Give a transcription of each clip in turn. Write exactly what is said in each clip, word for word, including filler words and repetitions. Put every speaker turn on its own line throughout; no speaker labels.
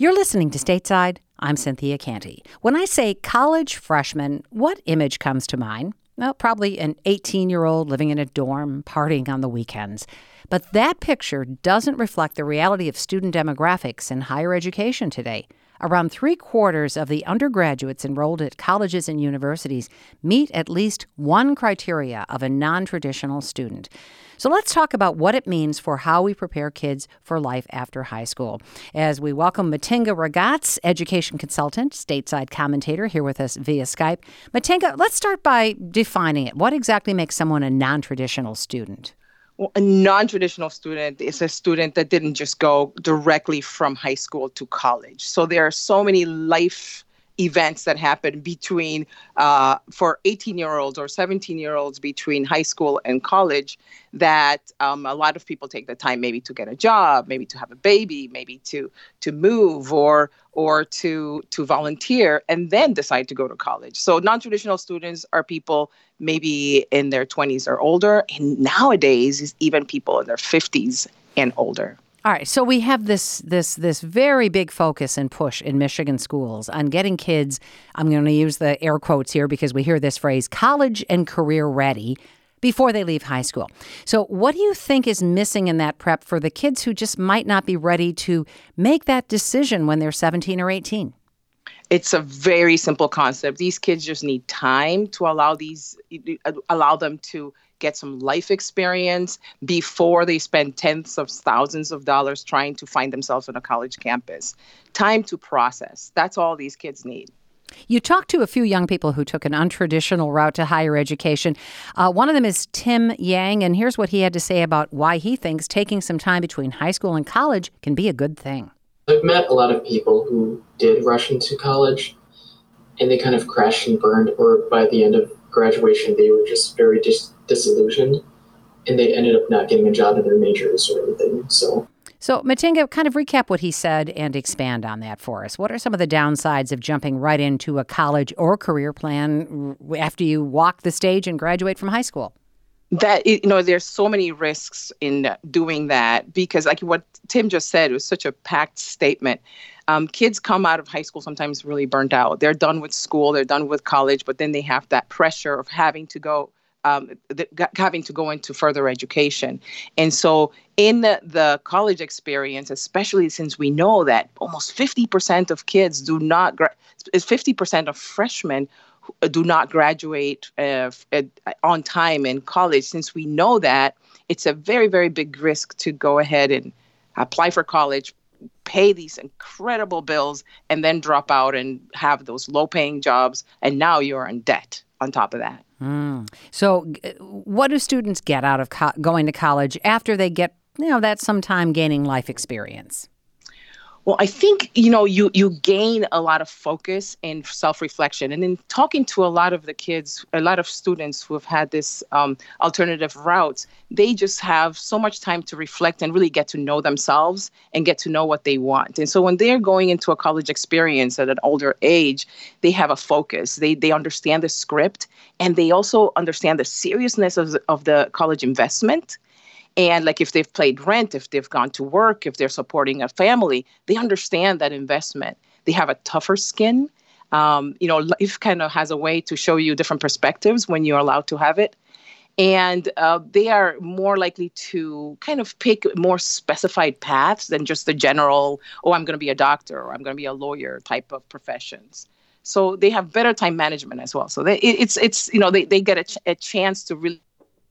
You're listening to Stateside. I'm Cynthia Canty. When I say college freshman, what image comes to mind? Well, probably an eighteen-year-old living in a dorm, partying on the weekends. But that picture doesn't reflect the reality of student demographics in higher education today. Around three-quarters of the undergraduates enrolled at colleges and universities meet at least one criteria of a non-traditional student. So let's talk about what it means for how we prepare kids for life after high school. As we welcome Matinga Ragaz, education consultant, stateside commentator, here with us via Skype. Matinga, let's start by defining it. What exactly makes someone a non-traditional student?
Well, a non-traditional student is a student that didn't just go directly from high school to college. So there are so many life events that happen between, uh, for eighteen-year-olds or seventeen-year-olds between high school and college that um, a lot of people take the time maybe to get a job, maybe to have a baby, maybe to to move or or to to volunteer and then decide to go to college. So non-traditional students are people maybe in their twenties or older, and nowadays is even people in their fifties and older.
All right, so we have this this this very big focus and push in Michigan schools on getting kids, I'm going to use the air quotes here because we hear this phrase, college and career ready before they leave high school. So what do you think is missing in that prep for the kids who just might not be ready to make that decision when they're seventeen or eighteen?
It's a very simple concept. These kids just need time to allow these allow them to get some life experience before they spend tens of thousands of dollars trying to find themselves on a college campus. Time to process. That's all these kids need.
You talked to a few young people who took an untraditional route to higher education. Uh, one of them is Tim Yang, and here's what he had to say about why he thinks taking some time between high school and college can be a good thing.
I've met a lot of people who did rush into college, and they kind of crashed and burned, or by the end of graduation, they were just very dis- disillusioned, and they ended up not getting a job in their majors or anything. So,
so Matinga, kind of recap what he said and expand on that for us. What are some of the downsides of jumping right into a college or career plan after you walk the stage and graduate from high school?
That, you know, there's so many risks in doing that because, like what Tim just said, it was such a packed statement. Um, kids come out of high school sometimes really burnt out. They're done with school, they're done with college, but then they have that pressure of having to go, um, the, having to go into further education. And so in the, the college experience, especially since we know that almost fifty percent of kids do not, gra- fifty percent of freshmen do not graduate uh, on time in college. Since we know that, it's a very, very big risk to go ahead and apply for college, pay these incredible bills, and then drop out and have those low-paying jobs, and now you're in debt on top of that.
Mm. So what do students get out of co- going to college after they get, you know, that sometime gaining life experience?
Well, I think, you know, you you gain a lot of focus and self-reflection. And in talking to a lot of the kids, a lot of students who have had this um, alternative routes, they just have so much time to reflect and really get to know themselves and get to know what they want. And so when they're going into a college experience at an older age, they have a focus. They they understand the script, and they also understand the seriousness of the, of the college investment. And like if they've paid rent, if they've gone to work, if they're supporting a family, they understand that investment. They have a tougher skin. Um, you know, life kind of has a way to show you different perspectives when you're allowed to have it. And uh, they are more likely to kind of pick more specified paths than just the general, oh, I'm going to be a doctor or I'm going to be a lawyer type of professions. So they have better time management as well. So they, it, it's, it's you know, they, they get a, ch- a chance to really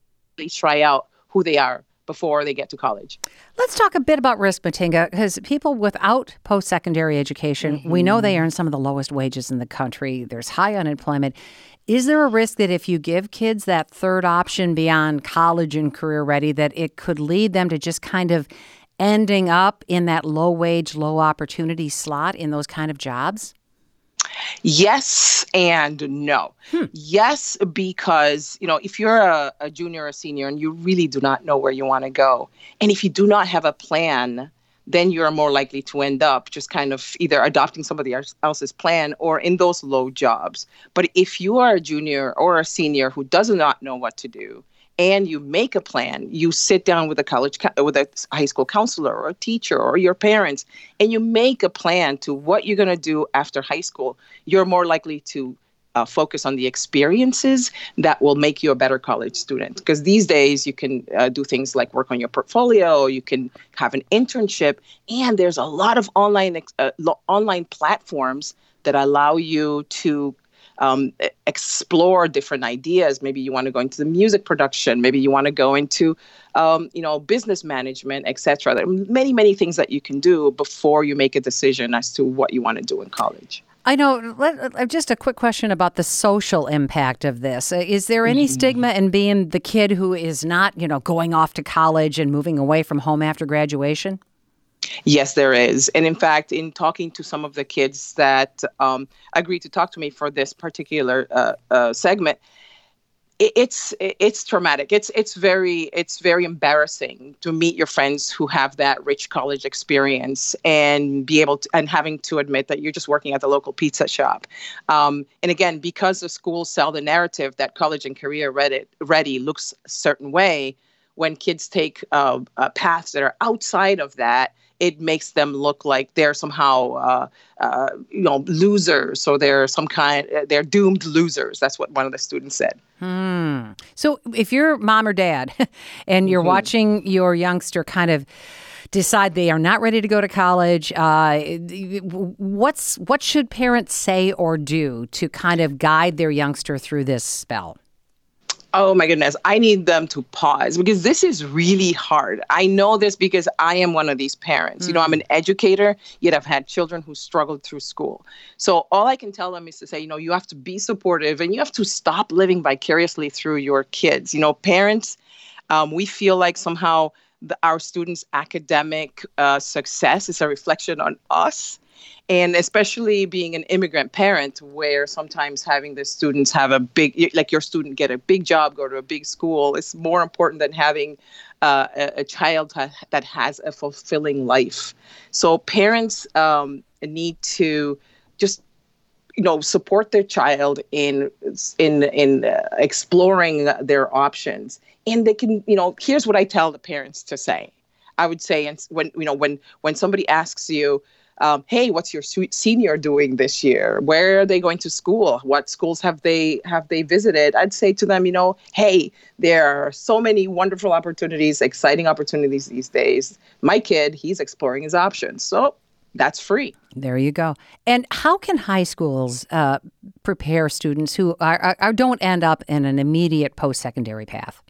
try out who they are before they get to college.
Let's talk a bit about risk, Matinga, because people without post-secondary education, mm-hmm. we know they earn some of the lowest wages in the country. There's high unemployment. Is there a risk that if you give kids that third option beyond college and career ready, that it could lead them to just kind of ending up in that low-wage, low-opportunity slot in those kind of jobs?
Yes and no. Hmm. Yes, because, you know, if you're a, a junior or senior and you really do not know where you want to go, and if you do not have a plan, then you're more likely to end up just kind of either adopting somebody else's plan or in those low jobs. But if you are a junior or a senior who does not know what to do, and you make a plan, you sit down with a college, with a high school counselor or a teacher or your parents, and you make a plan to what you're going to do after high school, you're more likely to uh, focus on the experiences that will make you a better college student. Because these days you can uh, do things like work on your portfolio, you can have an internship, and there's a lot of online uh, lo- online platforms that allow you to Um, explore different ideas. Maybe you want to go into the music production. Maybe you want to go into, um, you know, business management, et cetera. There are many, many things that you can do before you make a decision as to what you want to do in college.
I know. Let, just a quick question about the social impact of this. Uh, is there any mm-hmm. stigma in being the kid who is not, you know, going off to college and moving away from home after graduation?
Yes, there is. And in fact, in talking to some of the kids that um, agreed to talk to me for this particular uh, uh, segment, it, it's it's traumatic. It's it's very it's very embarrassing to meet your friends who have that rich college experience and be able to and having to admit that you're just working at the local pizza shop. Um, and again, because the schools sell the narrative that college and career ready, ready looks a certain way, when kids take uh, uh, paths that are outside of that, it makes them look like they're somehow, uh, uh, you know, losers. So they're some kind, they're doomed losers. That's what one of the students said.
Hmm. So if you're mom or dad and you're mm-hmm. watching your youngster kind of decide they are not ready to go to college, uh, what's what should parents say or do to kind of guide their youngster through this spell?
Oh, my goodness. I need them to pause because this is really hard. I know this because I am one of these parents. Mm. You know, I'm an educator, yet I've had children who struggled through school. So all I can tell them is to say, you know, you have to be supportive and you have to stop living vicariously through your kids. You know, parents, um, we feel like somehow the, our students' academic uh, success is a reflection on us. And especially being an immigrant parent, where sometimes having the students have a big, like your student get a big job, go to a big school, is more important than having uh, a, a child ha- that has a fulfilling life. So parents um, need to just, you know, support their child in in in uh, exploring their options. And they can, you know, here's what I tell the parents to say. I would say, and when you know, when when somebody asks you, Um, hey, what's your senior doing this year? Where are they going to school? What schools have they have they visited? I'd say to them, you know, hey, there are so many wonderful opportunities, exciting opportunities these days. My kid, he's exploring his options. So that's free.
There you go. And how can high schools uh, prepare students who are, are, don't end up in an immediate post-secondary path?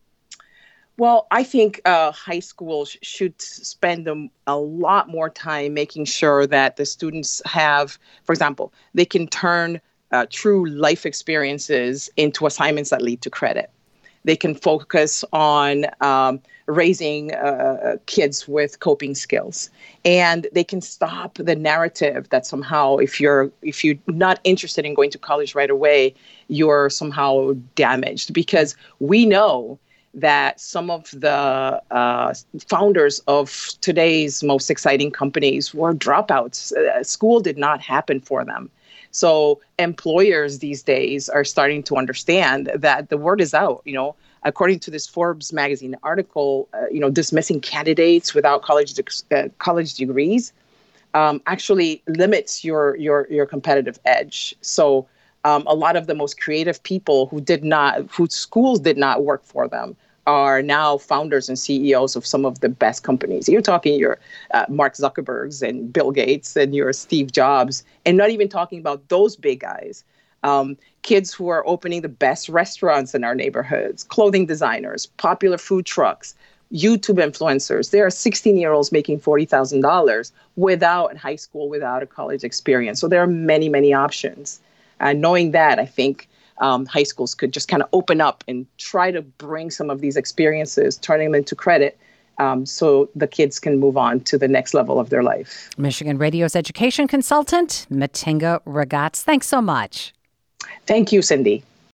Well, I think uh, high schools should spend a, a lot more time making sure that the students have, for example, they can turn uh, true life experiences into assignments that lead to credit. They can focus on um, raising uh, kids with coping skills, and they can stop the narrative that somehow if you're if you're not interested in going to college right away, you're somehow damaged. Because we know that some of the uh, founders of today's most exciting companies were dropouts. Uh, school did not happen for them. So employers these days are starting to understand that the word is out. You know, according to this Forbes magazine article, uh, you know, dismissing candidates without college de- uh, college degrees um, actually limits your your your competitive edge. So Um, a lot of the most creative people who did not, whose schools did not work for them, are now founders and C E Os of some of the best companies. You're talking your uh, Mark Zuckerbergs and Bill Gates and your Steve Jobs, and not even talking about those big guys. Um, kids who are opening the best restaurants in our neighborhoods, clothing designers, popular food trucks, YouTube influencers. There are sixteen-year-olds making forty thousand dollars without high school, without a college experience. So there are many, many options. And knowing that, I think um, high schools could just kind of open up and try to bring some of these experiences, turning them into credit, um, so the kids can move on to the next level of their life.
Michigan Radio's education consultant, Matinga Ragaz. Thanks so much.
Thank you, Cindy.